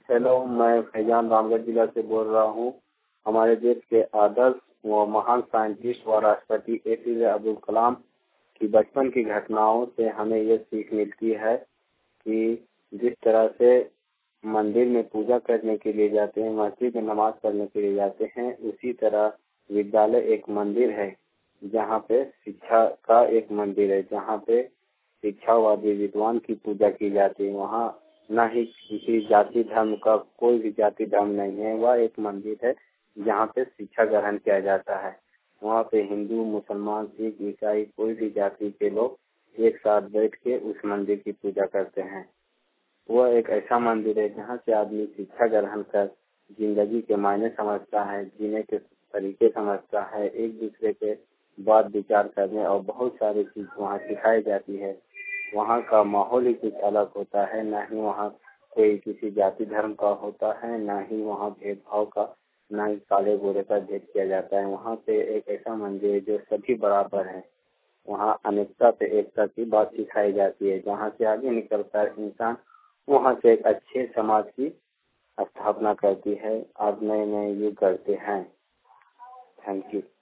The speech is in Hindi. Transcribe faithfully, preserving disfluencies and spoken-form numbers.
हेलो, मैं फैजान रामगढ़ जिला से बोल रहा हूँ। हमारे देश के आदर्श व महान साइंटिस्ट व राष्ट्रपति ए पी जे अब्दुल कलाम की बचपन की घटनाओं से हमें ये सीख मिलती है कि जिस तरह से मंदिर में पूजा करने के लिए जाते हैं, मस्जिद में नमाज पढ़ने के लिए जाते हैं, उसी तरह विद्यालय एक मंदिर है जहाँ पे शिक्षा का एक मंदिर है, जहाँ पे शिक्षावादी विद्वान की पूजा की जाती है। वहाँ न ही किसी जाति धर्म का कोई भी जाति धर्म नहीं है। वह एक मंदिर है जहाँ पे शिक्षा ग्रहण किया जाता है। वहाँ पे हिंदू, मुसलमान, सिख, ईसाई कोई भी जाति के लोग एक साथ बैठ के उस मंदिर की पूजा करते हैं। वह एक ऐसा मंदिर है जहाँ से आदमी शिक्षा ग्रहण कर जिंदगी के मायने समझता है, जीने के तरीके समझता है, एक दूसरे के बात विचार करने और बहुत सारी चीज वहाँ सिखाई जाती है। वहाँ का माहौल ही कुछ अलग होता है। न ही वहाँ कोई किसी जाति धर्म का होता है, न ही वहाँ भेदभाव का, न ही काले गोरे का भेद किया जाता है। वहाँ पे एक ऐसा मंदिर है जो सभी बराबर है। वहाँ अनेकता पे एकता की बात सिखाई जाती है। जहाँ से आगे निकलता है इंसान, वहाँ से एक अच्छे समाज की स्थापना करती है। आज नए नए युग करते हैं। Thank you.